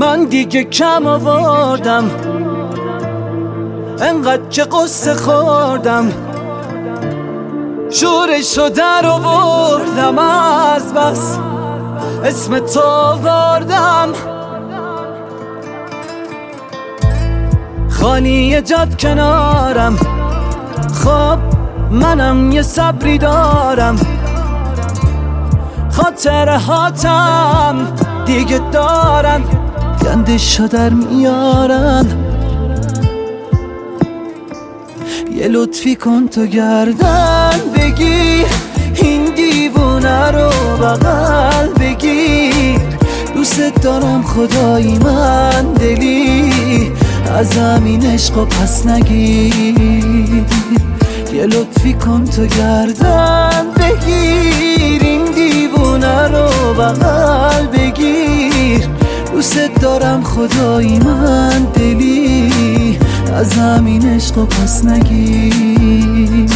من دیگه کم آوردم، انقدر که قصه خوردم، شورشو در آوردم، از بس اسم تو آوردم. خالی جاد کنارم، خب منم یه صبری دارم، خاطرهاتم دیگه دارن گندشو در میارن. یه لطفی کن تو گردن بگیر، این دیوونه رو بغل بگیر، دوست دارم خدایی من دلی، از همین عشقو پس نگیر. یه لطفی کن تو گردن بگیر، این دیوونه رو بغل بگیر، دوست دارم خدایی من دلی، از همین عشقو پس نگیر.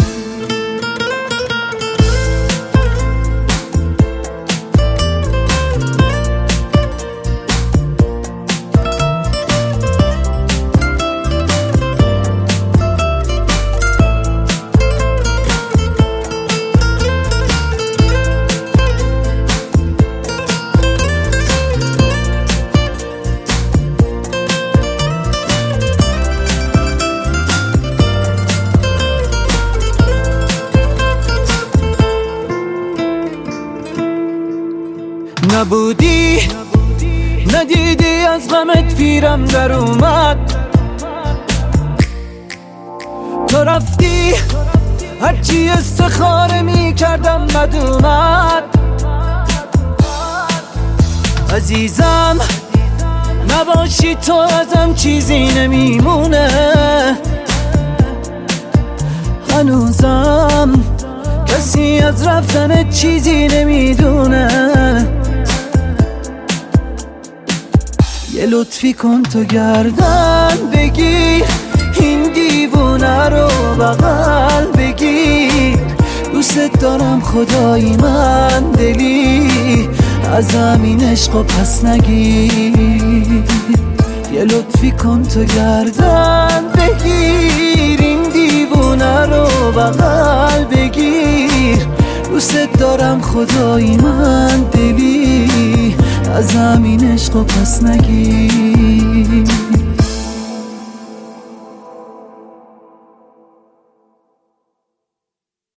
نبودی ندیدی از غمت پیرم در اومد، تو رفتی هرچی استخاره می کردم بد اومد. عزیزم نباشی تو ازم چیزی نمیمونه، هنوزم کسی از رفتن چیزی نمیدونه. یه لطفی کن تو گردن بگیر، این دیوونه رو بغل بگیر، دوست دارم خدایی من دلی، از همین عشقو پس نگیر. یه لطفی کن تو گردن بگیر، این دیوونه رو بغل بگیر، دوست دارم خدایی من دلی، از همین عشقو پس نگیر.